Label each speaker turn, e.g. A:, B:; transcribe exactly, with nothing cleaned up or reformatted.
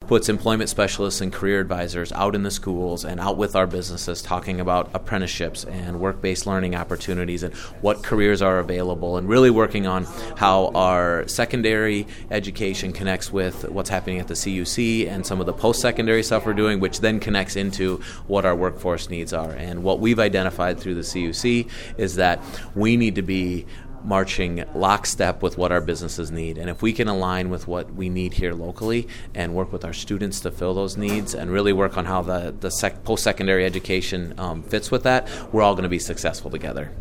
A: puts employment specialists and career advisors out in the schools and out with our businesses talking about apprenticeships and work-based learning opportunities and what careers are available, and really working on how our secondary education connects with what's happening at the C U C and some of the post-secondary stuff we're doing, which then connects into what our workforce needs are. And what we've identified through the C U C is that we need to be marching lockstep with what our businesses need. And if we can align with what we need here locally and work with our students to fill those needs and really work on how the, the sec- post-secondary education um, fits with that, we're all going to be successful together.